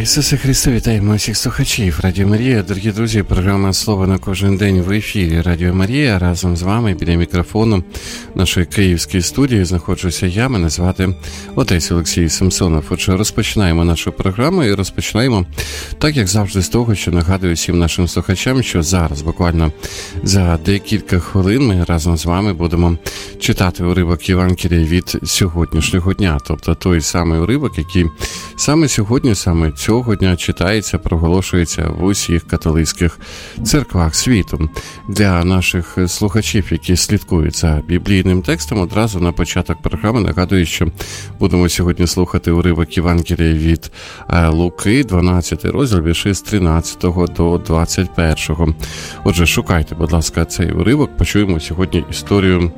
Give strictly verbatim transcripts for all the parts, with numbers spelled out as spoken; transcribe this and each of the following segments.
Ісусе Христе, вітаємо всіх слухачів Радіо Марія. Дорогі друзі, програма «Слово на кожен день» в ефірі Радіо Марія. Разом з вами біля мікрофону нашої київської студії знаходжуся я, мене звати отець Олексій Самсонов. Отже, розпочинаємо нашу програму і розпочинаємо, так як завжди, з того, що нагадую всім нашим слухачам, що зараз, буквально за декілька хвилин, ми разом з вами будемо читати уривок Євангелія від сьогоднішнього дня. Тобто той самий уривок, який саме сьогодні, саме цього дня читається, проголошується в усіх католицьких церквах світу. Для наших слухачів, які слідкують за біблійним текстом, одразу на початок програми нагадую, що будемо сьогодні слухати уривок Євангелія від Луки, дванадцятий розділ, вірші з тринадцятого до двадцять першого. Отже, шукайте, будь ласка, цей уривок. Почуємо сьогодні історію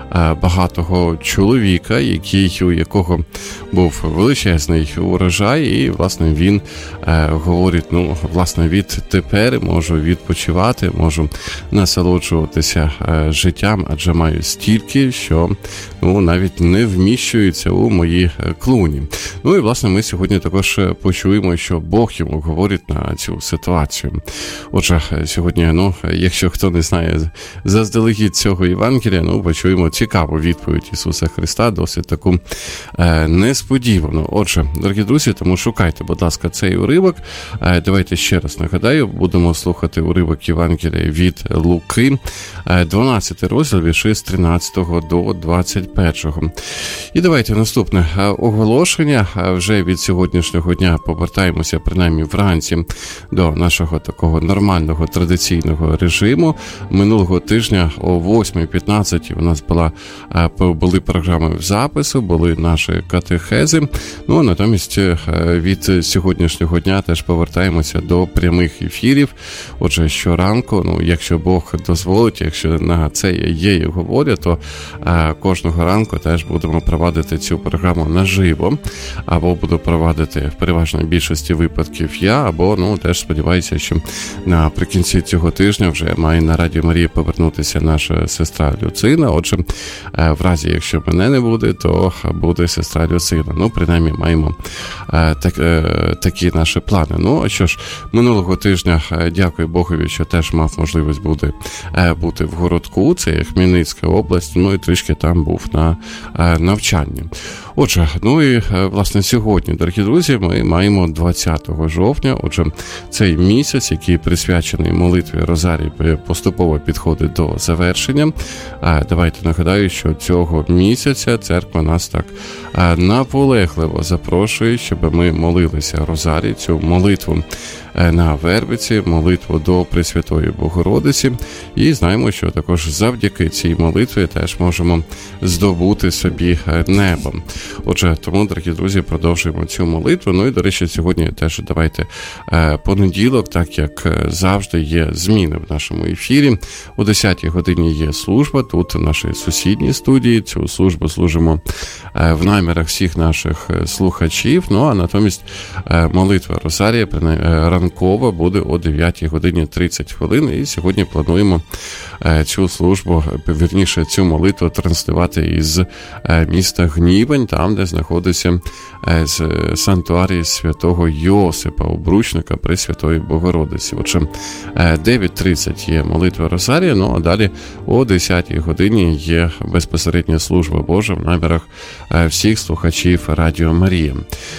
багатого чоловіка, який, у якого був величезний урожай, і, власне, він е, говорить, ну, власне, відтепер можу відпочивати, можу насолоджуватися е, життям, адже маю стільки, що, ну, навіть не вміщується у мої клуні. Ну, і, власне, ми сьогодні також почуємо, що Бог йому говорить на цю ситуацію. Отже, сьогодні, ну, якщо хто не знає заздалегідь цього Євангелія, ну, почуємо цікаву відповідь Ісуса Христа, досить таку е, несподівану. Отже, дорогі друзі, тому шукайте, будь ласка, цей уривок. Е, давайте ще раз нагадаю, будемо слухати уривок Євангелія від Луки, е, дванадцятий розділ, вірші з тринадцятого до двадцять першого. І давайте наступне е, оголошення. Е, вже від сьогоднішнього дня повертаємося, принаймні вранці, до нашого такого нормального традиційного режиму. Минулого тижня о восьмій п'ятнадцять у нас була були програми в запису, були наші катехези. Ну, а натомість від сьогоднішнього дня теж повертаємося до прямих ефірів. Отже, щоранку, ну, якщо Бог дозволить, якщо на це є його воля, то а, кожного ранку теж будемо провадити цю програму наживо, або буду провадити в переважній більшості випадків я, або, ну, теж сподіваюся, що наприкінці цього тижня вже має на Радіо Марії повернутися наша сестра Люцина. Отже, в разі, якщо мене не буде, то буде сестра Люцина. Ну, принаймні, маємо так, такі наші плани. Ну, а що ж, минулого тижня, дякую Богові, що теж мав можливість бути, бути в Городку, це Хмельницька область, ну і трішки там був на навчанні. Отже, ну і, власне, сьогодні, дорогі друзі, ми маємо двадцятого жовтня, отже, цей місяць, який присвячений молитві Розарій, поступово підходить до завершення. Давайте нагадаю, що цього місяця церква нас так наполегливо запрошує, щоб ми молилися Розарій, цю молитву на Вервиці, молитву до Пресвятої Богородиці, і знаємо, що також завдяки цій молитві теж можемо здобути собі небо. Отже, тому, дорогі друзі, продовжуємо цю молитву. Ну і, до речі, сьогодні теж давайте понеділок, так як завжди є зміни в нашому ефірі. О десятій годині є служба, тут в нашій сусідній студії. Цю службу служимо в намірах всіх наших слухачів. Ну, а натомість молитва Розарія ранкова буде о дев'ятій годині тридцять хвилин. І сьогодні плануємо цю службу, вірніше, цю молитву транслювати із міста Гнівень, там, де знаходиться санктуарій святого Йосипа, обручника Пресвятої Богородиці. Отже, дев'ять тридцять є молитва Розарія, ну а далі о десятій годині є безпосередня служба Божа в намірах всіх слухачів Радіо Марія.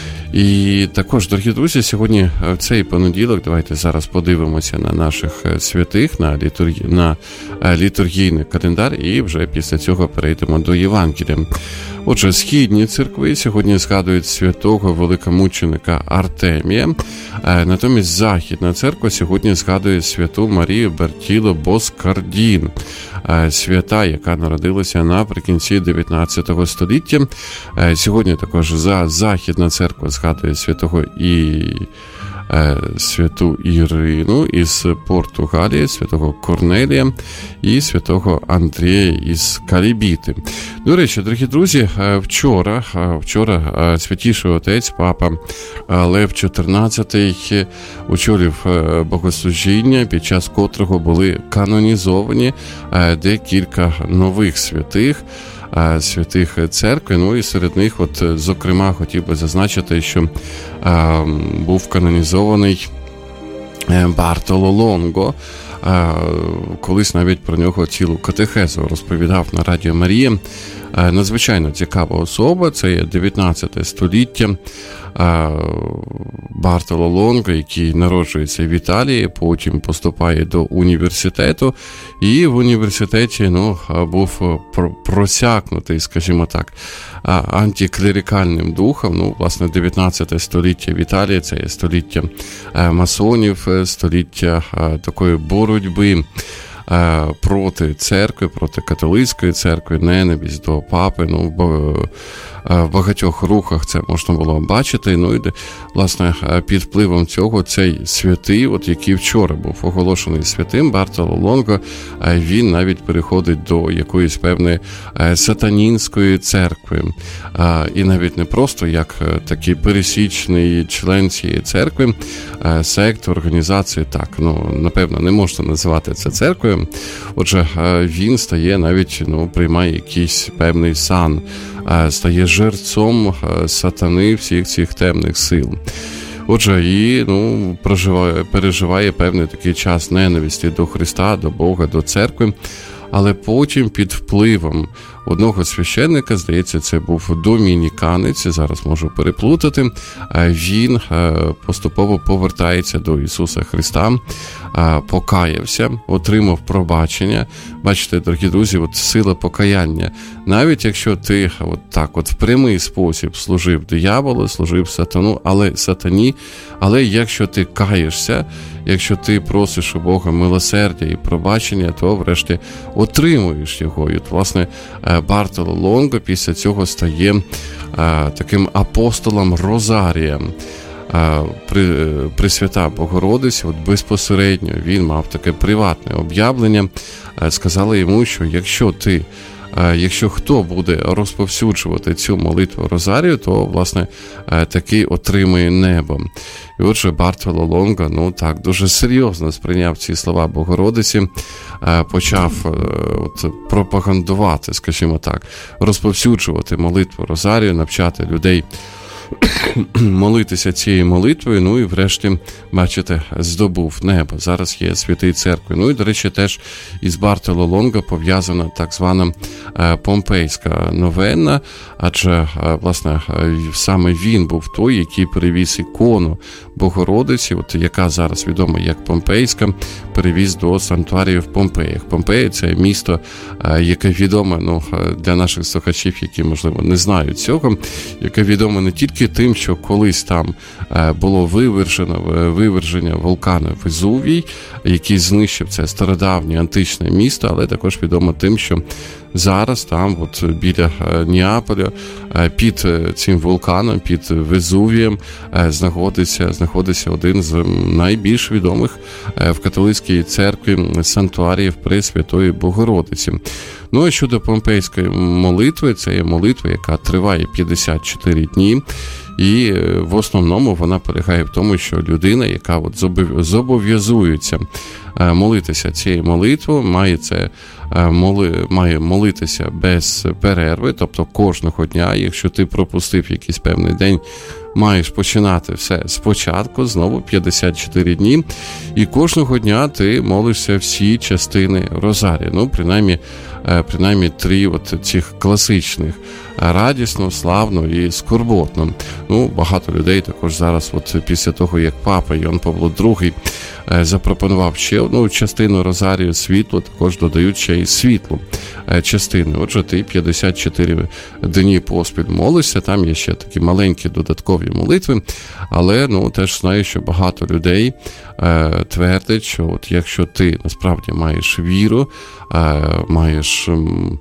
І також, дорогі друзі, сьогодні в цей понеділок давайте зараз подивимося на наших святих, на, літургі... на літургійний календар, і вже після цього перейдемо до Євангелія. Отже, східні церкви сьогодні згадують святого великомученика Артемія, натомість Західна церква сьогодні згадує святу Марію Бертіло Боскардін, свята, яка народилася наприкінці дев'ятнадцятого століття. Сьогодні також за Західна церква згадує святого і святу Ірину із Португалії, святого Корнелія і святого Андрія із Калібіти. До речі, дорогі друзі, вчора, вчора святіший отець, папа Лев чотирнадцятий очолив богослужіння, під час котрого були канонізовані декілька нових святих. святих церкви. Ну і серед них, от, зокрема, хотів би зазначити, що був канонізований Бартоло Лонго. Колись навіть про нього цілу катехезу розповідав на Радіо Марія. Надзвичайно цікава особа, це є дев'ятнадцяте століття. Бартоло Лонго, який народжується в Італії, потім поступає до університету, і в університеті, ну, був просякнутий, скажімо так, антиклерикальним духом. Ну, власне, дев'ятнадцяте століття в Італії, це є століття масонів, століття такої боротьби проти церкви, проти католицької церкви, ненависть до папи. Ну, в багатьох рухах це можна було бачити. Ну і, власне, під впливом цього цей святий, от який вчора був оголошений святим, Бартоло Лонго, він навіть переходить до якоїсь певної сатанінської церкви. І навіть не просто як такий пересічний член цієї церкви, сект, організації, так, ну, напевно, не можна називати це церквою. Отже, він стає навіть, ну, приймає якийсь певний сан, стає жерцом сатани всіх цих темних сил. Отже, і, ну, проживає, переживає певний такий час ненависті до Христа, до Бога, до церкви. Але потім під впливом одного священника, здається, це був домініканець, зараз можу переплутати, він поступово повертається до Ісуса Христа, покаявся, отримав пробачення. Бачите, дорогі друзі, от сила покаяння. Навіть якщо ти от так от в прямий спосіб служив дияволу, служив сатану, але сатані, але якщо ти каєшся, якщо ти просиш у Бога милосердя і пробачення, то врешті отримуєш його. І от, власне, Бартоло Лонго після цього стає а, таким апостолом Розарія. А, при, Пресвята Богородиця, от безпосередньо він мав таке приватне об'явлення. А, сказали йому, що якщо ти Якщо хто буде розповсюджувати цю молитву Розарію, то, власне, таки отримує небо. І отже, Бартоло Лонго, ну так, дуже серйозно сприйняв ці слова Богородиці, почав от, пропагандувати, скажімо так, розповсюджувати молитву Розарію, навчати людей молитися цією молитвою, ну і врешті, бачите, здобув небо. Зараз є святий церкви. Ну і, до речі, теж із Бартоло Лонго пов'язана так звана помпейська новена, адже, власне, саме він був той, який перевіз ікону Богородиці, от яка зараз відома як Помпейська, перевіз до санктуарію в Помпеях. Помпеї – це місто, яке відоме, ну, для наших слухачів, які, можливо, не знають цього, яке відоме не тільки тим, що колись там було вивержено, виверження вулкану Везувій, який знищив це стародавнє античне місто, але також відомо тим, що зараз там, от біля Неаполя, під цим вулканом, під Везувієм, знаходиться, знаходиться один з найбільш відомих в католицькій церкві санктуаріїв Пресвятої Богородиці. Ну, а щодо помпейської молитви, це є молитва, яка триває п'ятдесят чотири дні, і в основному вона полягає в тому, що людина, яка от зобов'язується молитися цією молитвою, має, це, моли, має молитися без перерви, тобто кожного дня. Якщо ти пропустив якийсь певний день, маєш починати все спочатку, знову п'ятдесят чотири дні, і кожного дня ти молишся всі частини Розарії. Ну, принаймні, принаймні три от цих класичних: радісно, славно і скорботно. Ну, багато людей також зараз, от після того, як папа Йоанн Павло другий запропонував ще одну частину Розарію, світло, також додають ще й світлу частину. Отже, ти п'ятдесят чотири дні поспіль молишся, там є ще такі маленькі додаткові молитви, але, ну, теж знаю, що багато людей е, твердять, що от якщо ти насправді маєш віру, е, маєш м,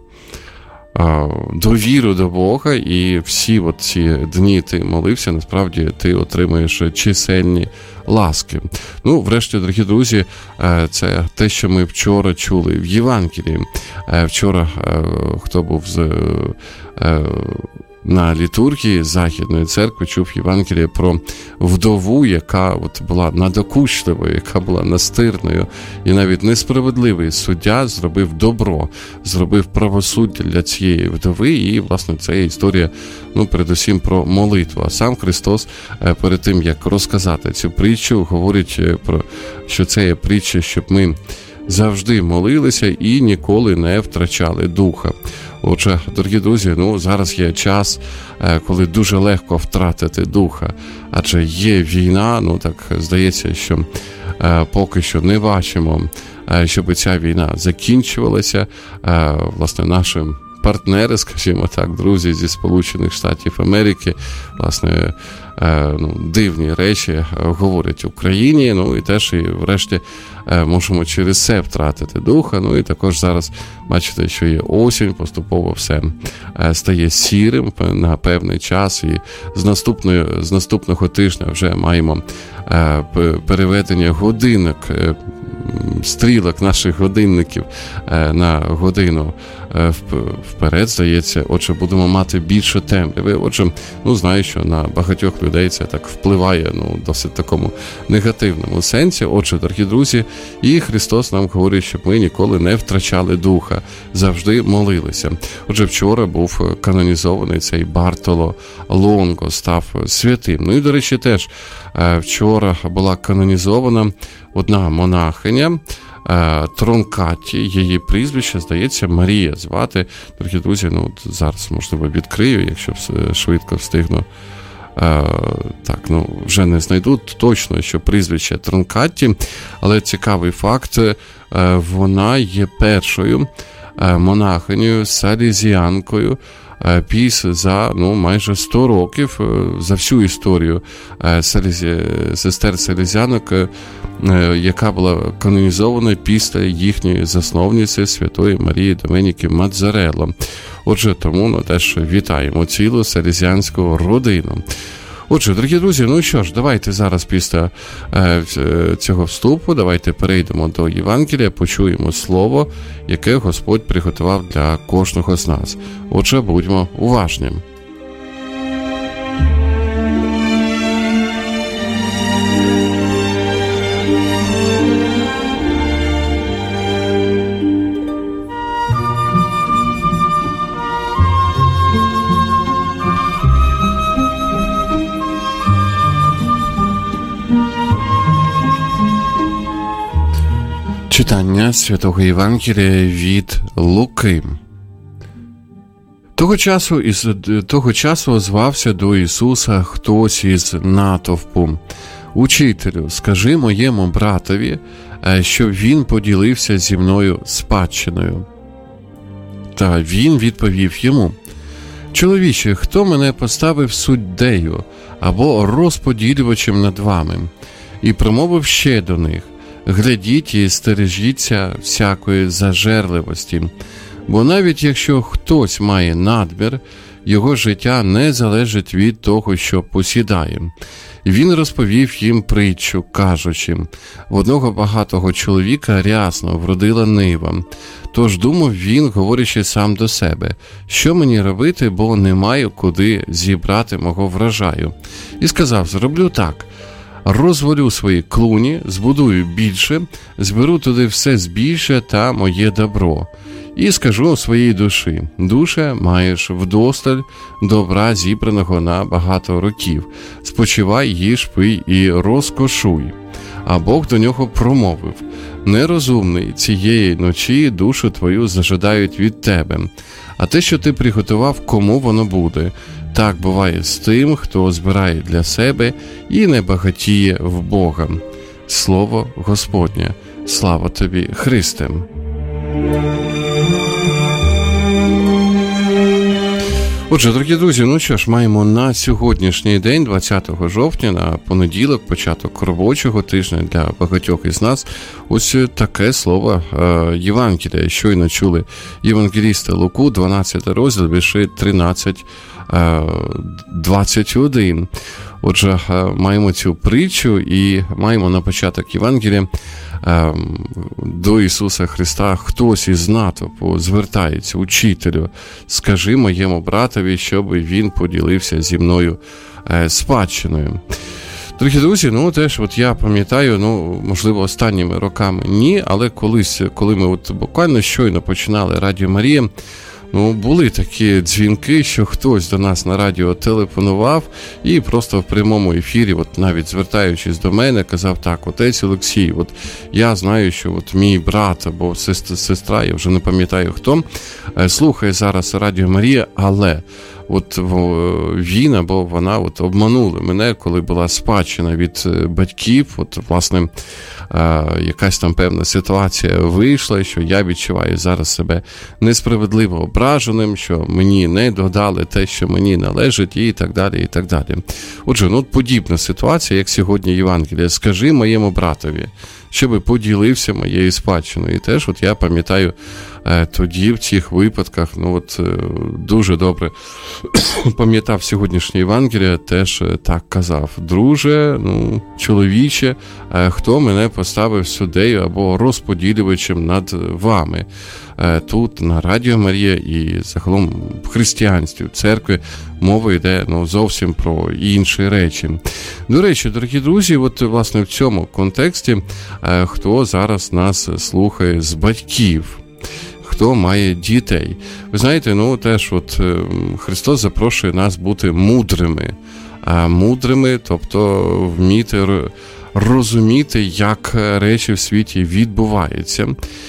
е, довіру до Бога, і всі от ці дні ти молився, насправді ти отримаєш чисельні ласки. Ну, врешті, дорогі друзі, це те, що ми вчора чули в Євангелії. Вчора, хто був з на літургії Західної церкви чув Євангеліє про вдову, яка от була надокучливою, яка була настирною, і навіть несправедливий суддя зробив добро, зробив правосуддя для цієї вдови, і, власне, це є історія, ну, передусім про молитву. А сам Христос перед тим, як розказати цю притчу, говорить про, що це є притча, щоб ми завжди молилися і ніколи не втрачали духа. Отже, дорогі друзі, ну, зараз є час, коли дуже легко втратити духа, адже є війна, ну, так здається, що поки що не бачимо, щоб ця війна закінчувалася. Власне, наші партнери, скажімо так, друзі зі Сполучених Штатів Америки, власне, ну, дивні речі говорять Україні, ну і теж і врешті можемо через це втратити духа. Ну і також зараз бачите, що є осінь, поступово все стає сірим на певний час, і з наступної, з наступного тижня вже маємо переведення годинок, стрілок наших годинників на годину вперед, здається. Отже, будемо мати більше темряви. Отже, ну, знаю, що на багатьох людей це так впливає, ну, досить такому негативному сенсі. Отже, дорогі друзі, і Христос нам говорить, щоб ми ніколи не втрачали духа, завжди молилися. Отже, вчора був канонізований цей Бартоло Лонго, став святим. Ну і, до речі, теж вчора була канонізована одна монахиня, Тронкатті, її прізвище, здається, Марія звати. Дорогі друзі, ну, зараз, можливо, відкрию, якщо швидко встигну. Так, ну, вже не знайду точно, що прізвище Тронкатті, але цікавий факт, вона є першою монахинею, салезіанкою, піс за, ну, майже сто років, за всю історію селезі... сестер селезянок, яка була канонізована після їхньої засновниці Святої Марії Доменіки Мадзарелло. Отже, тому, ну, теж вітаємо цілу селезіанську родину. Отже, дорогі друзі, ну що ж, давайте зараз після е, цього вступу, давайте перейдемо до Євангелія, почуємо слово, яке Господь приготував для кожного з нас. Отже, будьмо уважні. Читання Святого Євангелія від Луки. Того часу, із, того часу озвався до Ісуса хтось із натовпу. «Учителю, скажи моєму братові, щоб він поділився зі мною спадщиною». Та він відповів йому: «Чоловіче, хто мене поставив суддею або розподілювачем над вами?» І промовив ще до них: «Глядіть і стережіться всякої зажерливості, бо навіть якщо хтось має надмір, його життя не залежить від того, що посідає». Він розповів їм притчу, кажучи: «В одного багатого чоловіка рясно вродила нива. Тож думав він, говорячи сам до себе: що мені робити, бо не маю куди зібрати мого врожаю. І сказав: зроблю так. Розвалю свої клуні, збудую більше, зберу туди все збільше та моє добро. І скажу своїй душі: душе, маєш вдосталь добра, зібраного на багато років. Спочивай, їж, пий і розкошуй». А Бог до нього промовив: «Нерозумний, цієї ночі душу твою зажадають від тебе. А те, що ти приготував, кому воно буде? Так буває з тим, хто збирає для себе і не багатіє в Бога». Слово Господнє. Слава тобі, Христе. Отже, дорогі друзі, ну що ж, маємо на сьогоднішній день, двадцятого жовтня, на понеділок, початок робочого тижня для багатьох із нас, ось таке слово е, Євангелія. Щойно чули євангеліста Луку, дванадцятий розділ, вірші тринадцять двадцять один. Отже, маємо цю притчу і маємо на початок Євангелія до Ісуса Христа хтось із натовпу звертається: учителю, скажи моєму братові, щоб він поділився зі мною спадщиною. Дорогі друзі, ну теж от я пам'ятаю, ну, можливо, останніми роками ні, але колись, коли ми от буквально щойно починали Радіо Марія, ну, були такі дзвінки, що хтось до нас на радіо телефонував і просто в прямому ефірі, от навіть звертаючись до мене, казав: так, отець Олексій, от я знаю, що от мій брат або сестра, я вже не пам'ятаю хто, слухає зараз Радіо Марія, але от він або вона от обманули мене, коли була спадщина від батьків, от, власне, якась там певна ситуація вийшла, що я відчуваю зараз себе несправедливо ображеним, що мені не додали те, що мені належить, і так далі, і так далі. Отже, ну, подібна ситуація, як сьогодні Євангелія: скажи моєму братові, щоб поділився моєю спадщиною. І теж от я пам'ятаю, тоді в цих випадках, ну от дуже добре пам'ятав сьогоднішнє Євангеліє, теж так казав: друже, ну, чоловіче, хто мене поставив суддею або розподілювачем над вами? Тут на Радіо Марія і загалом в християнстві, в церкві мова йде, ну, зовсім про інші речі. До речі, дорогі друзі, от власне в цьому контексті, хто зараз нас слухає з батьків, хто має дітей. Ви знаєте, ну теж от Христос запрошує нас бути мудрими. А мудрими, тобто вміти розуміти, як речі в світі відбуваються.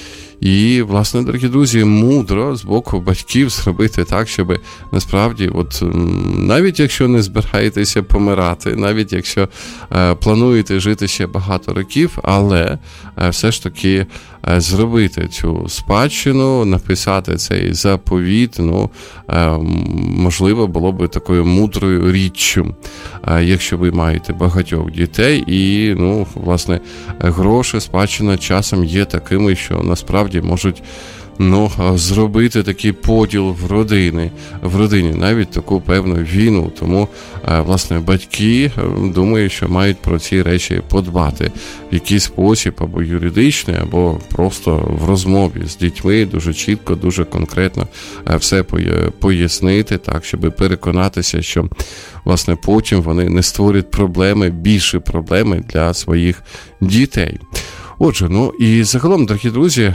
І, власне, дорогі друзі, мудро з боку батьків зробити так, щоб насправді, от навіть якщо не збираєтеся помирати, навіть якщо е, плануєте жити ще багато років, але е, все ж таки е, зробити цю спадщину, написати цей заповіт, ну, е, можливо, було б такою мудрою річчю, е, якщо ви маєте багатьох дітей і, ну, власне, гроші, спадщина часом є такими, що насправді можуть, ну, зробити такий поділ в родині, в родині, навіть таку певну війну. Тому, власне, батьки, думаю, що мають про ці речі подбати в якийсь спосіб, або юридичний, або просто в розмові з дітьми, дуже чітко, дуже конкретно все пояснити, так, щоб переконатися, що, власне, потім вони не створять проблеми, більше проблеми для своїх дітей. Отже, ну і загалом, дорогі друзі,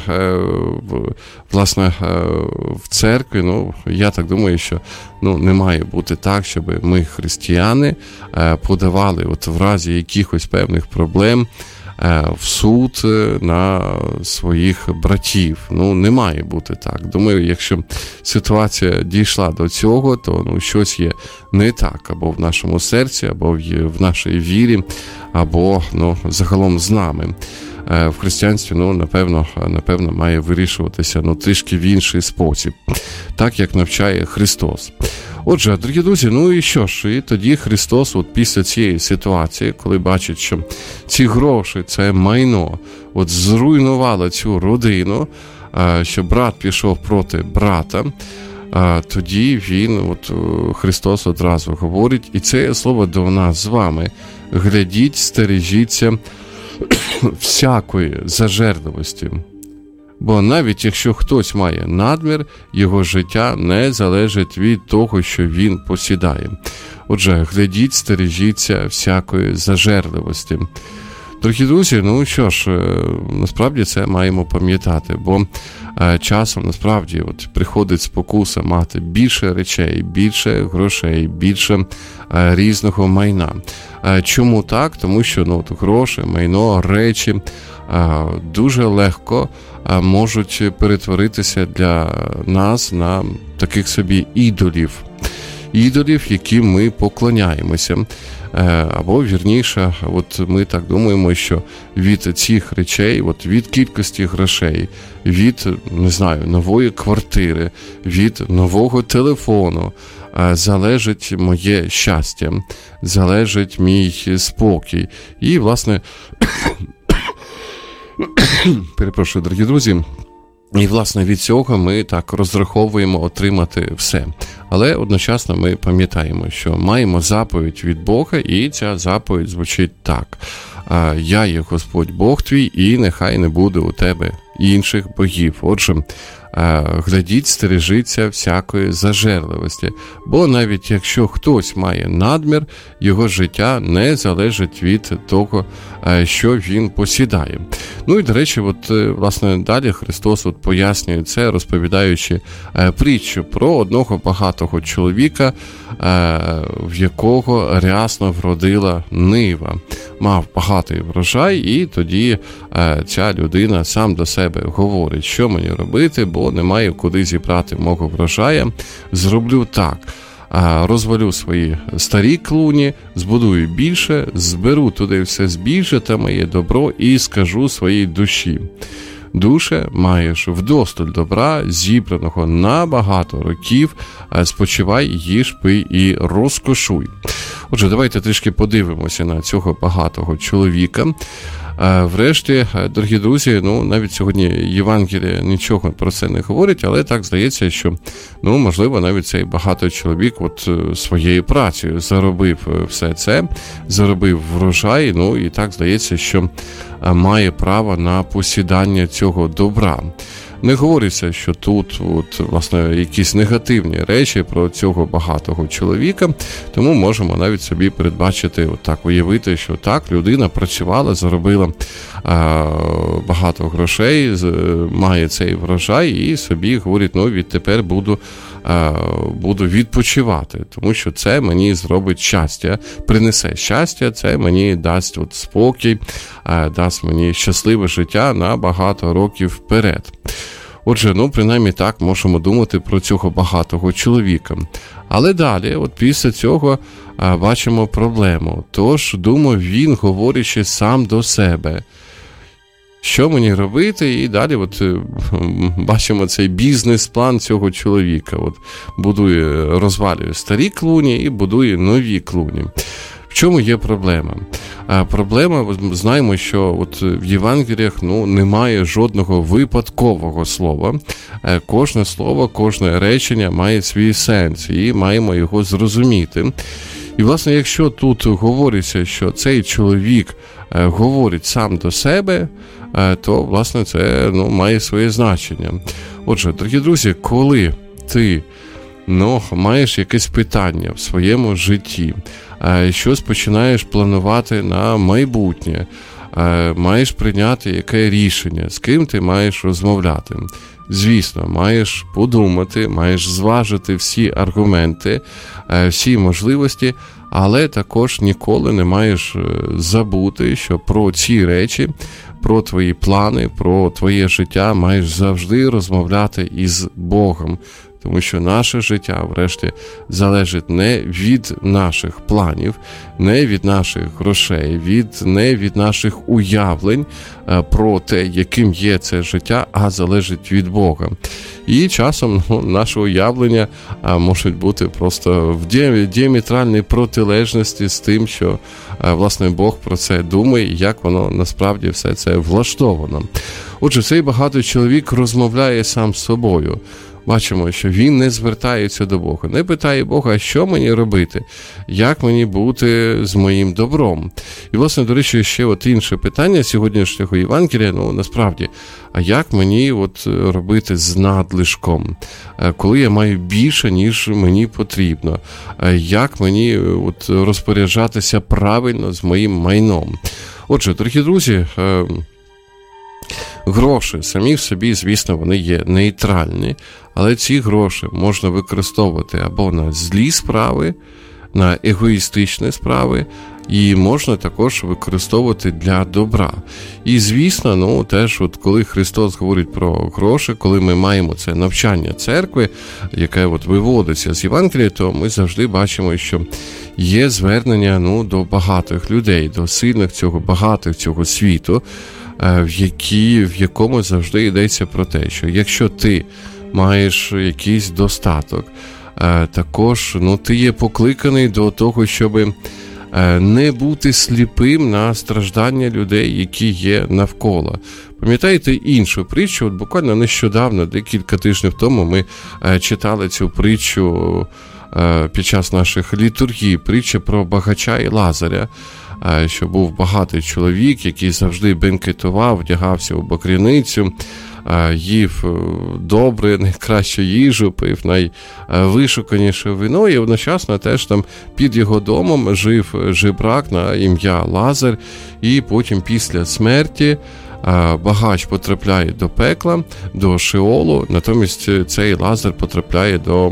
власне, в церкві, ну, я так думаю, що, ну, не має бути так, щоб ми, християни, подавали от в разі якихось певних проблем в суд на своїх братів. Ну, не має бути так. Думаю, якщо ситуація дійшла до цього, то, ну, щось є не так або в нашому серці, або в нашій вірі, або, ну, загалом з нами. В християнстві, ну, напевно, напевно, має вирішуватися, ну, трішки в інший спосіб, так, як навчає Христос. Отже, дорогі друзі, ну і що ж, і тоді Христос, от після цієї ситуації, коли бачить, що ці гроші, це майно, от зруйнувало цю родину, що брат пішов проти брата, тоді він, от Христос одразу говорить, і це слово до нас з вами: глядіть, стережіться всякої зажерливості. Бо навіть якщо хтось має надмір, його життя не залежить від того, що він посідає. Отже, глядіть, стережіться всякої зажерливості. Дорогі друзі, ну що ж, насправді це маємо пам'ятати, бо часом насправді от приходить спокуса мати більше речей, більше грошей, більше різного майна. Чому так? Тому що, ну, от гроші, майно, речі дуже легко можуть перетворитися для нас на таких собі ідолів. Ідолів, яким ми поклоняємося. Або, вірніше, от ми так думаємо, що від цих речей, от від кількості грошей, від, не знаю, нової квартири, від нового телефону залежить моє щастя, залежить мій спокій. І, власне, перепрошую, дорогі друзі, І, власне, від цього ми так розраховуємо отримати все. Але одночасно ми пам'ятаємо, що маємо заповідь від Бога, і ця заповідь звучить так. «Я є Господь Бог твій, і нехай не буде у тебе інших богів». Отже, глядіть, стережіться всякої зажерливості, бо навіть якщо хтось має надмір, його життя не залежить від того, що він посідає. Ну і, до речі, от, власне, далі Христос от пояснює це, розповідаючи притчу про одного багатого чоловіка, в якого рясно вродила нива. Мав багатий врожай, і тоді ця людина сам до себе говорить, що мені робити, бо немає куди зібрати мого врожая. Зроблю так. Розвалю свої старі клуні, збудую більше, зберу туди все збіжжя та моє добро і скажу своїй душі: душе, маєш вдосталь добра, зібраного на багато років, спочивай, їж, пий і розкошуй. Отже, давайте трішки подивимося на цього багатого чоловіка. Врешті, дорогі друзі, ну, навіть сьогодні Євангеліє нічого про це не говорить, але так здається, що, ну, можливо, навіть цей багатий чоловік от своєю працею заробив все це, заробив врожай, ну, і так здається, що має право на посідання цього добра. Не говориться, що тут, от, власне, якісь негативні речі про цього багатого чоловіка, тому можемо навіть собі передбачити, от так уявити, що так, людина працювала, заробила а, багато грошей, має цей врожай і собі говорить, ну, відтепер буду, а, буду відпочивати, тому що це мені зробить щастя, принесе щастя, це мені дасть от спокій, а, дасть мені щасливе життя на багато років вперед. Отже, ну, принаймні так можемо думати про цього багатого чоловіка. Але далі, от після цього, а, бачимо проблему. Тож, думав він, говорячи сам до себе, що мені робити? І далі от бачимо цей бізнес-план цього чоловіка. От будує, розвалює старі клуні і будує нові клуні. В чому є проблема? А проблема, знаємо, що от в Євангеліях, ну, немає жодного випадкового слова. Кожне слово, кожне речення має свій сенс, і маємо його зрозуміти. І, власне, якщо тут говориться, що цей чоловік говорить сам до себе, то, власне, це, ну, має своє значення. Отже, дорогі друзі, коли ти, ну, маєш якесь питання в своєму житті, щось починаєш планувати на майбутнє, маєш прийняти яке рішення, з ким ти маєш розмовляти. Звісно, маєш подумати, маєш зважити всі аргументи, всі можливості, але також ніколи не маєш забути, що про ці речі, про твої плани, про твоє життя маєш завжди розмовляти із Богом. Тому що наше життя, врешті, залежить не від наших планів, не від наших грошей, від, не від наших уявлень про те, яким є це життя, а залежить від Бога. І часом, ну, наше уявлення а, можуть бути просто в діаметральній протилежності з тим, що, а, власне, Бог про це думає, і як воно насправді все це влаштовано. Отже, цей багатий чоловік розмовляє сам з собою. Бачимо, що він не звертається до Бога, не питає Бога, що мені робити, як мені бути з моїм добром. І, власне, до речі, ще от інше питання сьогоднішнього Євангелія, ну, насправді, а як мені от робити з надлишком, коли я маю більше, ніж мені потрібно, як мені от розпоряджатися правильно з моїм майном. Отже, дорогі друзі, гроші самі в собі, звісно, вони є нейтральні, але ці гроші можна використовувати або на злі справи, на егоїстичні справи, і можна також використовувати для добра. І, звісно, ну, теж, от коли Христос говорить про гроші, коли ми маємо це навчання церкви, яке от виводиться з Євангелія, то ми завжди бачимо, що є звернення, ну, до багатих людей, до сильних цього, багатих цього світу, в, які, в якому завжди йдеться про те, що якщо ти маєш якийсь достаток, також, ну, ти є покликаний до того, щоб не бути сліпим на страждання людей, які є навколо. Пам'ятаєте іншу притчу? От буквально нещодавно, декілька тижнів тому, ми читали цю притчу під час наших літургій, притча про багача і Лазаря, що був багатий чоловік, який завжди бенкетував, вдягався у багряницю, їв добре, найкращу їжу, пив найвишуканіше вино, і одночасно теж там під його домом жив жебрак на ім'я Лазар, і потім після смерті багач потрапляє до пекла, до Шеолу, натомість цей Лазар потрапляє до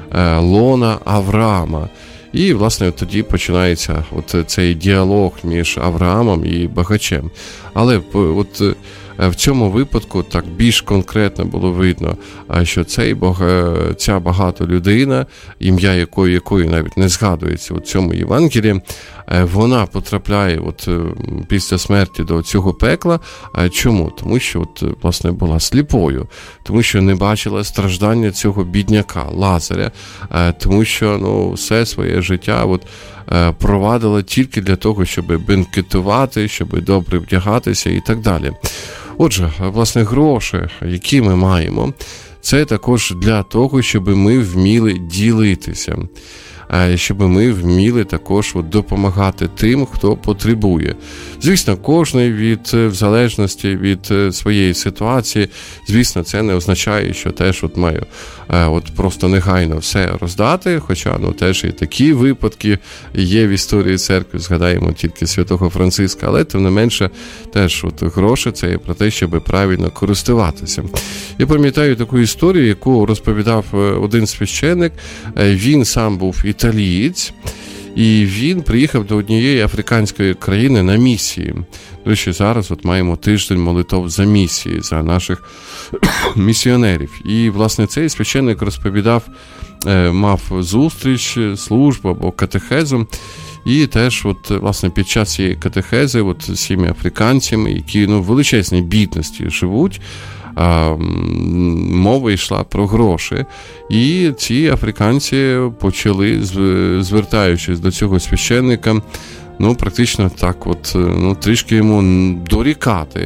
лона Авраама. І, власне, тоді починається от цей діалог між Авраамом і багачем. Але от в цьому випадку так більш конкретно було видно, що цей бога, ця багата людина, ім'я якої, якої навіть не згадується у цьому Євангелії, вона потрапляє от після смерті до цього пекла. Чому? Тому що от, власне, була сліпою, тому що не бачила страждання цього бідняка Лазаря, тому що ну, все своє життя от, провадила тільки для того, щоб бенкетувати, щоб добре вдягатися і так далі. Отже, власне, гроші, які ми маємо, це також для того, щоб ми вміли ділитися, щоб ми вміли також от допомагати тим, хто потребує. Звісно, кожний від, в залежності від своєї ситуації, звісно, це не означає, що теж от маю от просто негайно все роздати, хоча ну, теж і такі випадки є в історії церкви, згадаємо тільки святого Франциска, але тим не менше теж от гроші це є про те, щоб правильно користуватися. Я пам'ятаю таку історію, яку розповідав один священник, він сам був італієць, і він приїхав до однієї африканської країни на місії. До речі, зараз от маємо тиждень молитов за місії, за наших місіонерів. І, власне, цей священник розповідав, мав зустріч, службу або катехезу, і теж, от, власне, під час цієї катехези от, з цими африканцями, які ну, в величезній бідності живуть, А, мова йшла про гроші, і ці африканці почали, звертаючись до цього священника, ну, практично так от, ну, трішки йому дорікати.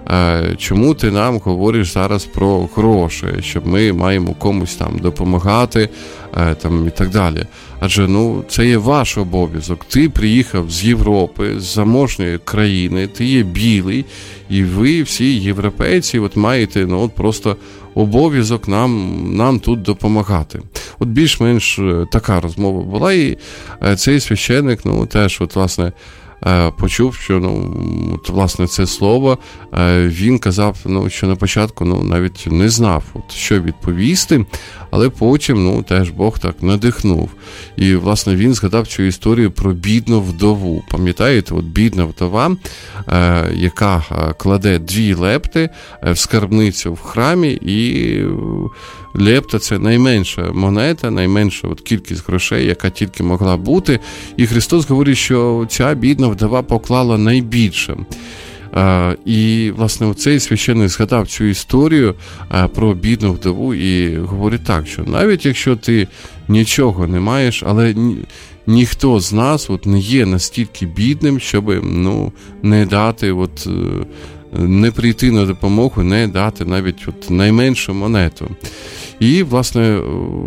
Чому ти нам говориш зараз про гроші, щоб ми маємо комусь там допомагати там, і так далі. Адже ну, це є ваш обов'язок. Ти приїхав з Європи, з заможної країни, ти є білий, і ви всі європейці от маєте ну, от просто обов'язок нам, нам тут допомагати. От більш-менш така розмова була, і цей священник ну, теж от, власне, почув, що ну, от, власне, це слово, він казав, ну, що на початку ну, навіть не знав, от, що відповісти, але потім ну, теж Бог так надихнув. І, власне, він згадав цю історію про бідну вдову. Пам'ятаєте, от бідна вдова, яка кладе дві лепти в скарбницю в храмі, і лепта – це найменша монета, найменша от кількість грошей, яка тільки могла бути. І Христос говорить, що ця бідна вдова поклала найбільше. Uh, і, власне, цей священник згадав цю історію uh, про бідну вдову і говорить так, що навіть якщо ти нічого не маєш, але ні, ніхто з нас от, не є настільки бідним, щоб ну, не дати, от, не прийти на допомогу, не дати навіть от, найменшу монету. І, власне,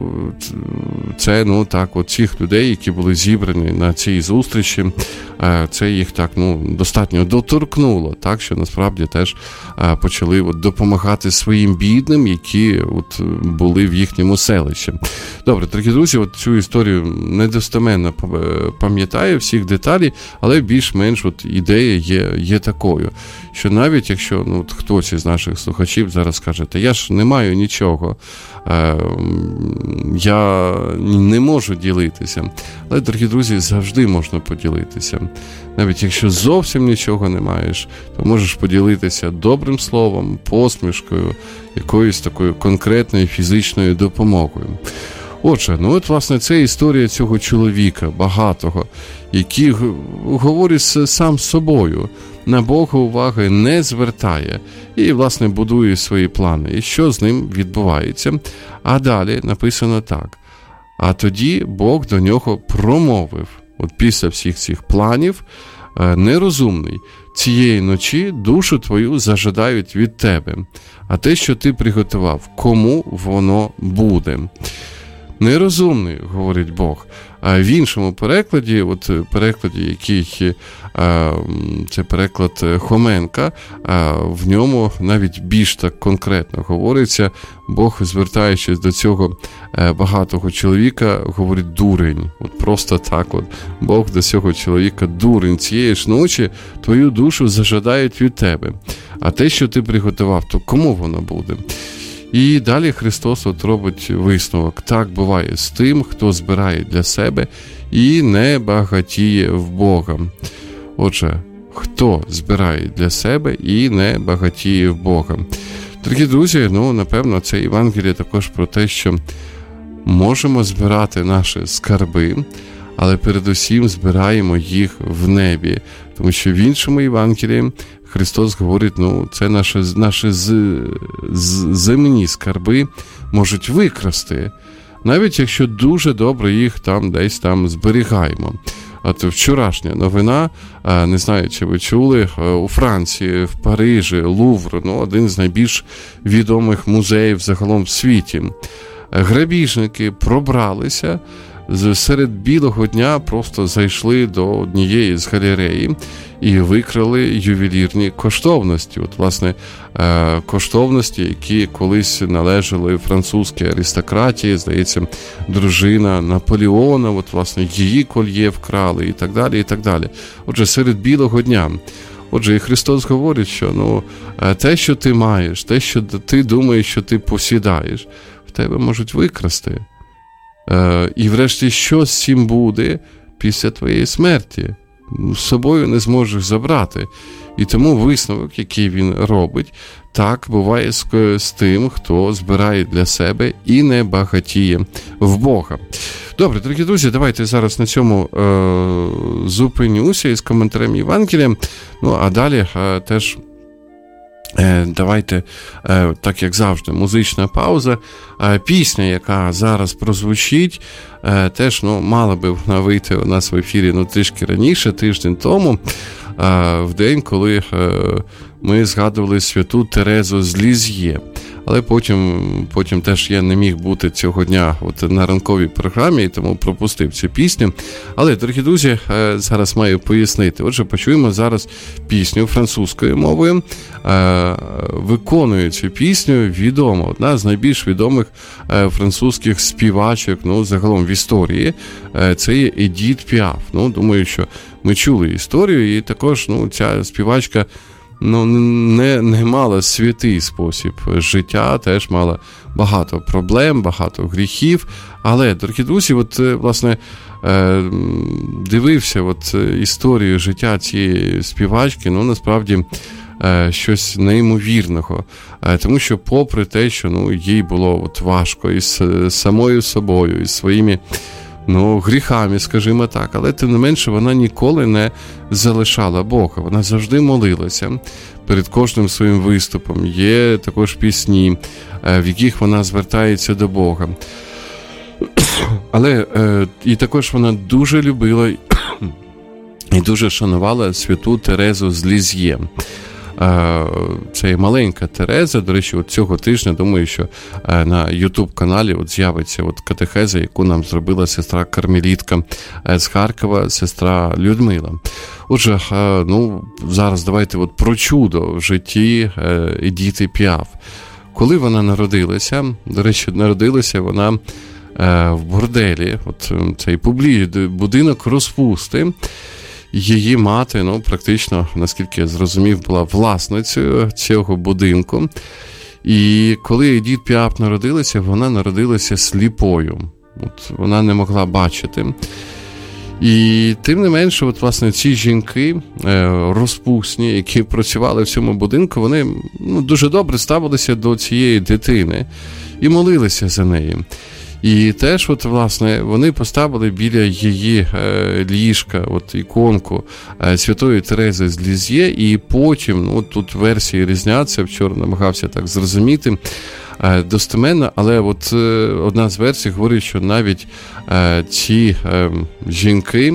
це, ну, так, от цих людей, які були зібрані на цій зустрічі, це їх так, ну, достатньо доторкнуло, так, що насправді теж почали от допомагати своїм бідним, які от були в їхньому селищі. Добре, дорогі друзі, от цю історію недостеменно пам'ятаю всіх деталей, але більш-менш от ідея є, є такою, що навіть якщо ну, хтось із наших слухачів зараз скаже, та я ж не маю нічого, я не можу ділитися. Але, дорогі друзі, завжди можна поділитися. Навіть якщо зовсім нічого не маєш, то можеш поділитися добрим словом, посмішкою, якоюсь такою конкретною фізичною допомогою. Отже, ну от, власне, це історія цього чоловіка, багатого, який говорить сам з собою, на Бога уваги не звертає і, власне, будує свої плани. І що з ним відбувається? А далі написано так. А тоді Бог до нього промовив. от після всіх цих планів, нерозумний, цієї ночі душу твою зажадають від тебе, а те, що ти приготував, кому воно буде? Нерозумний, говорить Бог. А в іншому перекладі, от перекладі, який це переклад Хоменка, в ньому навіть більш так конкретно говориться, Бог, звертаючись до цього багатого чоловіка, говорить дурень. От просто так от. Бог до цього чоловіка дурень. Цієї ж ночі твою душу зажадають від тебе. А те, що ти приготував, то кому воно буде? І далі Христос от робить висновок. Так буває з тим, хто збирає для себе і не багатіє в Бога. Отже, хто збирає для себе і не багатіє в Бога? Дорогі друзі, ну, напевно, це Євангеліє також про те, що можемо збирати наші скарби, але передусім збираємо їх в небі. Тому що в іншому Євангелії Христос говорить, ну, це наші, наші з, з, земні скарби можуть викрасти, навіть якщо дуже добре їх там десь там зберігаємо. От вчорашня новина, не знаю, чи ви чули, у Франції, в Парижі, Лувр, ну, один з найбільш відомих музеїв загалом в світі. Грабіжники пробралися, серед білого дня просто зайшли до однієї з галереї і викрали ювелірні коштовності. От, власне, коштовності, які колись належали французькій аристократії, здається, дружина Наполеона, от, власне, її кольє вкрали і так далі, і так далі. Отже, серед білого дня. Отже, і Христос говорить, що ну, те, що ти маєш, те, що ти думаєш, що ти посідаєш, в тебе можуть викрасти. І врешті, що з цим буде після твоєї смерті? З собою не зможеш забрати. І тому висновок, який він робить, так буває з, з тим, хто збирає для себе і не багатіє в Бога. Добре, дорогі друзі, давайте зараз на цьому е, зупинюся із коментарем Євангелія. Ну, а далі е, теж е, давайте, е, так як завжди, музична пауза. Е, пісня, яка зараз прозвучить, е, теж, ну, мала би вона вийти у нас в ефірі, ну, трішки раніше, тиждень тому, е, в день, коли е, ми згадували святу Терезу з Лізьє. Але потім, потім теж я не міг бути цього дня от на ранковій програмі, і тому пропустив цю пісню. Але, дорогі друзі, зараз маю пояснити. Отже, почуємо зараз пісню французькою мовою. Виконує цю пісню відома, одна з найбільш відомих французьких співачок, ну, загалом в історії. Це є Едіт Піаф. Ну, думаю, що ми чули історію, і також, ну, ця співачка ну, не, не мала святий спосіб життя, теж мала багато проблем, багато гріхів. Але, дорогі друзі, от, власне, дивився от історію життя цієї співачки, ну, насправді, щось неймовірного. Тому що попри те, що, ну, їй було от важко із самою собою, із своїми, ну, гріхами, скажімо так, але тим не менше вона ніколи не залишала Бога. Вона завжди молилася перед кожним своїм виступом. Є також пісні, в яких вона звертається до Бога. Але і також вона дуже любила і дуже шанувала святу Терезу з Лізьє. Це є маленька Тереза, до речі, от цього тижня, думаю, що на YouTube-каналі от з'явиться от катехеза, яку нам зробила сестра-кармелітка з Харкова, сестра Людмила. Отже, ну, зараз давайте от про чудо в житті Едіти Піаф. Коли вона народилася, до речі, народилася вона в борделі, от цей публічний будинок розпусти. Її мати, ну, практично, наскільки я зрозумів, була власницею цього будинку. І коли Едіт Піаф народилася, вона народилася сліпою. От вона не могла бачити. І тим не менше, от, власне, ці жінки розпусні, які працювали в цьому будинку, вони, ну, дуже добре ставилися до цієї дитини і молилися за неї. І теж, от, власне, вони поставили біля її е, ліжка от, іконку е, святої Терези з Лізьє, і потім, ну, тут версії різняться, вчора намагався так зрозуміти е, достеменно, але от е, одна з версій говорить, що навіть е, ці е, жінки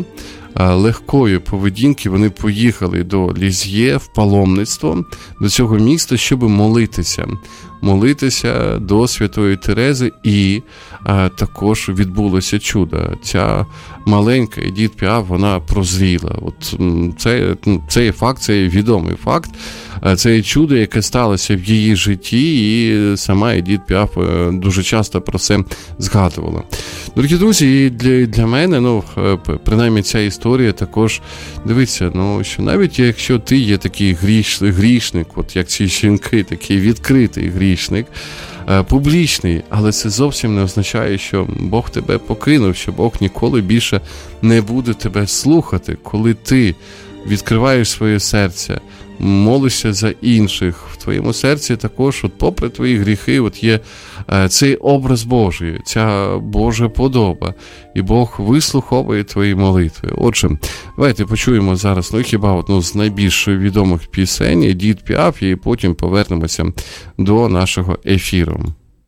легкої поведінки вони поїхали до Лізьє в паломництво, до цього міста, щоб молитися. Молитися до Святої Терези, і а, також відбулося чудо. Ця маленька Едіт Піаф, вона прозріла. От це, це є факт, це є відомий факт. Це є чудо, яке сталося в її житті, і сама Едіт Піаф дуже часто про це згадувала. Дорогі друзі, і для, для мене, ну, принаймні ця історія також, дивіться, ну, що навіть якщо ти є такий гріш, грішник, от як ці жінки, такий відкритий грішник, публічний, але це зовсім не означає, що Бог тебе покинув, що Бог ніколи більше не буде тебе слухати, коли ти відкриваєш своє серце, молишся за інших. В твоєму серці також, от попри твої гріхи, от є е, цей образ Божий, ця Божа подоба. І Бог вислуховує твої молитви. Отже, давайте почуємо зараз, ну хіба одну з найбільш відомих пісень Едіт Піаф, і потім повернемося до нашого ефіру.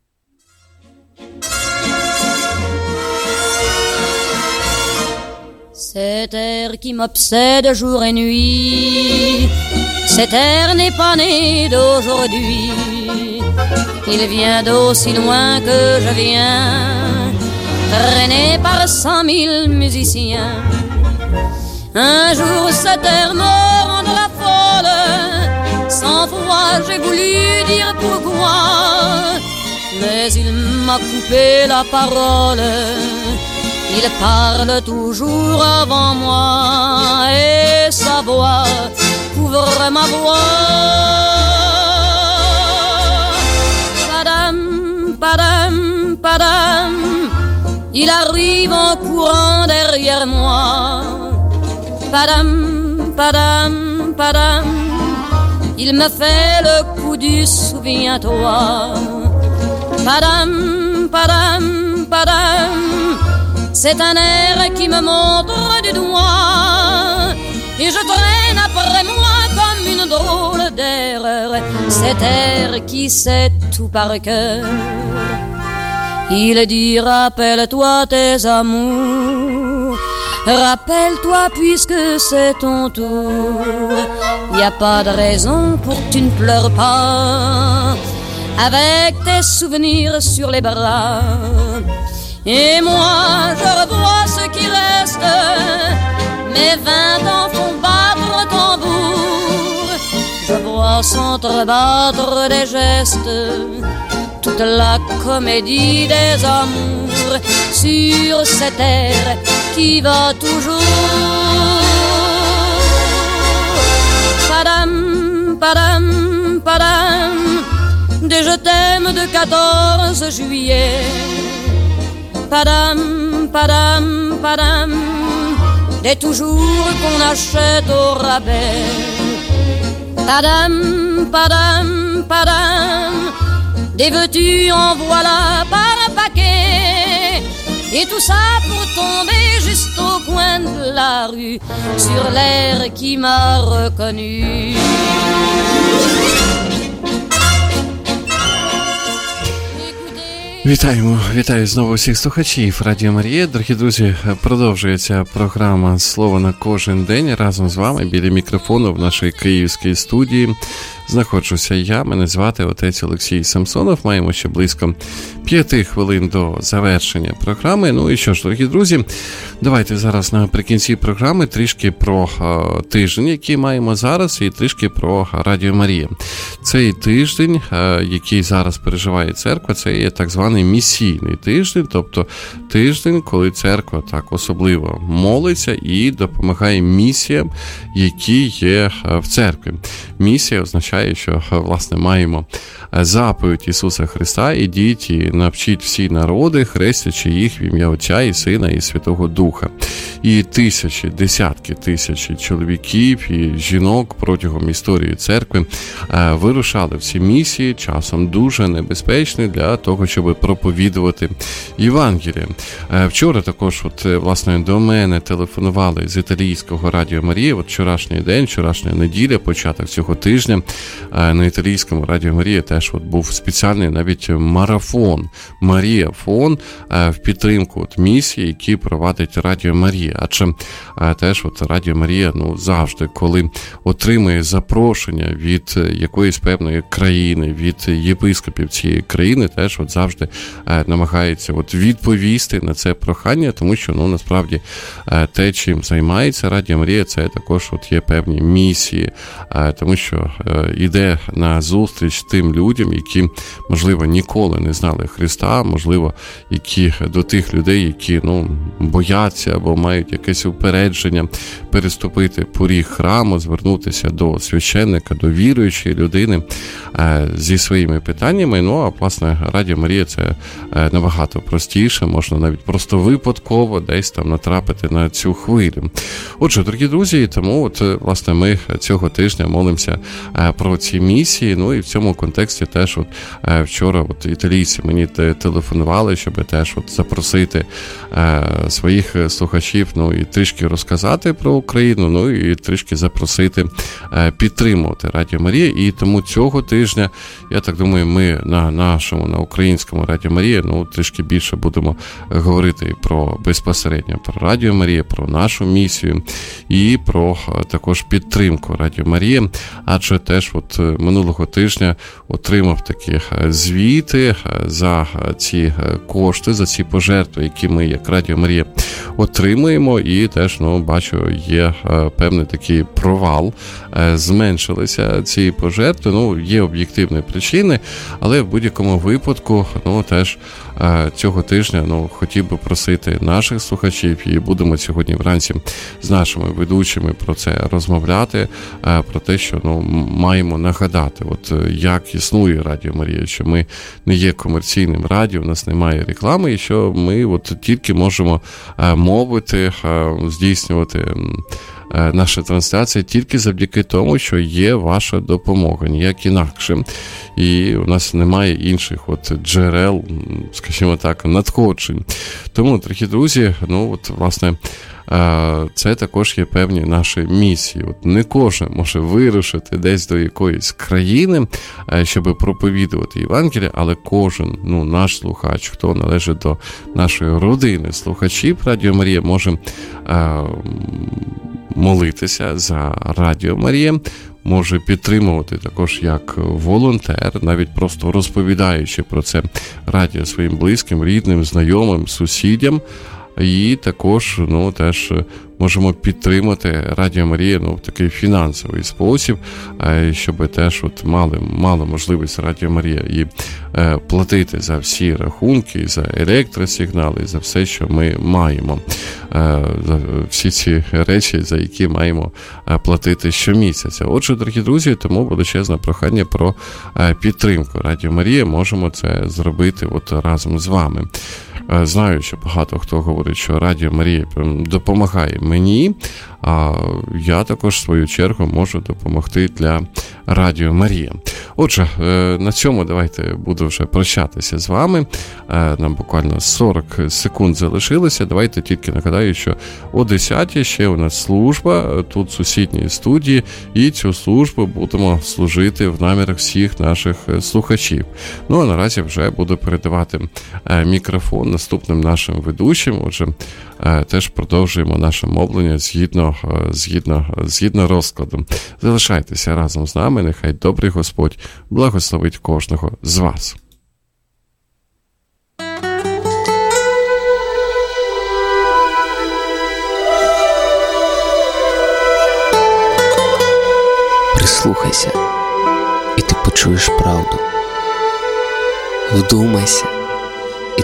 Cet air qui m'obsède jour et nuit, cet air n'est pas né d'aujourd'hui. Il vient d'aussi loin que je viens, traîné par cent mille musiciens. Un jour cet air me rendra folle, cent fois j'ai voulu dire pourquoi, mais il m'a coupé la parole. Il parle toujours avant moi et sa voix couvre ma voix. Padam, padam, padam, il arrive en courant derrière moi. Padam, padam, padam, il me fait le coup du souviens-toi. Padam, padam, padam, c'est un air qui me montre du doigt et je traîne après moi comme une drôle d'erreur cet air qui sait tout par cœur. Il dit rappelle-toi tes amours, rappelle-toi puisque c'est ton tour. Y a pas de raison pour que tu ne pleures pas avec tes souvenirs sur les bras. Et moi je revois ce qui reste, mes vingt ans font battre tambour. Je vois s'entrebattre des gestes, toute la comédie des amours sur cet air qui va toujours. Padam, padam, padam, des je t'aime de quatorze juillet. Padam, padam, padam, des toujours qu'on achète au rabais. Padam, padam, padam, des veux-tu en voilà par un paquet. Et tout ça pour tomber juste au coin de la rue, sur l'air qui m'a reconnu. Вітаємо, вітаю знову всіх слухачів Радіо Марія. Дорогі друзі, продовжується програма «Слово на кожен день». Разом з вами біля мікрофону в нашій київській студії знаходжуся я, мене звати отець Олексій Самсонов. Маємо ще близько п'яти хвилин до завершення програми. Ну і що ж, дорогі друзі, давайте зараз наприкінці програми трішки про а, тиждень, який маємо зараз, і трішки про Радіо Марія. Цей тиждень, а, який зараз переживає церква, це є так званий місійний тиждень, тобто тиждень, коли церква так особливо молиться і допомагає місіям, які є в церкві. Місія означає, що, власне, маємо заповідь Ісуса Христа: ідіть і навчіть всі народи, хрестячи їх в ім'я Отця і Сина і Святого Духа. І тисячі, десятки тисяч чоловіків і жінок протягом історії церкви вирушали в ці місії, часом дуже небезпечні для того, щоб проповідувати Євангеліє. Вчора також, от, власне, до мене телефонували з італійського Радіо Марія. От вчорашній день, вчорашня неділя, початок цього тижня на італійському Радіо Марія теж от був спеціальний навіть марафон, Марія-фон в підтримку от місії, які провадить Радіо Марія. Марії. Адже теж от Радіо Марія, ну, завжди, коли отримує запрошення від якоїсь певної країни, від єпископів цієї країни, теж от завжди намагається от відповісти на це прохання, тому що, ну, насправді, те, чим займається Радіо Марія, це також от є певні місії, тому що йде на зустріч тим людям, які, можливо, ніколи не знали Христа, можливо, які до тих людей, які, ну, бояться або мають якесь упередження переступити поріг храму, звернутися до священника, до віруючої людини зі своїми питаннями. Ну, а, власне, Радіо Марія це набагато простіше, можна навіть просто випадково десь там натрапити на цю хвилю. Отже, дорогі друзі, тому от, власне, ми цього тижня молимося про ці місії, ну і в цьому контексті теж от вчора от італійці мені телефонували, щоб теж от запросити своїх слухачів, ну і трішки розказати про Україну, ну і трішки запросити підтримувати Радіо Марія. І тому цього тижня, я так думаю, ми на нашому, на українському Радіо Марія, ну, трішки більше будемо говорити про безпосередньо про Радіо Марія, про нашу місію і про також підтримку Радіо Марія. Адже теж от минулого тижня отримав такі звіти за ці кошти, за ці пожертви, які ми, як Радіо Марія, отримуємо, і теж, ну, бачу, є певний такий провал, зменшилися ці пожертви, ну, є об'єктивні причини, але в будь-якому випадку, ну, теж цього тижня, ну, хотів би просити наших слухачів, і будемо сьогодні вранці з нашими ведучими про це розмовляти, про те, що, ну, маємо нагадати, от як існує Радіо Марія, що ми не є комерційним радіо, у нас немає реклами, і що ми от тільки можемо мовити, здійснювати наша трансляція тільки завдяки тому, що є ваша допомога, ніяк інакше. І у нас немає інших от джерел, скажімо так, надходжень. Тому, дорогі друзі, ну от, власне, це також є певні наші місії. От не кожен може вирушити десь до якоїсь країни, щоб проповідувати Євангеліє, але кожен, ну, наш слухач, хто належить до нашої родини слухачів Радіо Марія, може молитися за Радіо Марія, може підтримувати також як волонтер, навіть просто розповідаючи про це радіо своїм близьким, рідним, знайомим, сусідям. І також, ну, теж можемо підтримати Радіо Марія, ну, в такий фінансовий спосіб, щоб теж от мали, мали можливість Радіо Марія і е, платити за всі рахунки, за електросигнали, за все, що ми маємо, е, за всі ці речі, за які маємо платити щомісяця. Отже, дорогі друзі, тому величезне прохання про підтримку Радіо Марія, можемо це зробити от разом з вами. Знаю, що багато хто говорить, що Радіо Марія допомагає мені, а я також, в свою чергу, можу допомогти для Радіо Марія. Отже, на цьому давайте буду вже прощатися з вами. Нам буквально сорок секунд залишилося. Давайте тільки нагадаю, що о десятій ще у нас служба тут в сусідній студії, і цю службу будемо служити в намірах всіх наших слухачів. Ну, а наразі вже буду передавати мікрофон наступним нашим ведучим. Отже, теж продовжуємо наше мовлення згідно, згідно, згідно розкладу. Залишайтеся разом з нами, нехай добрий Господь благословить кожного з вас. Прислухайся, і ти почуєш правду. Вдумайся,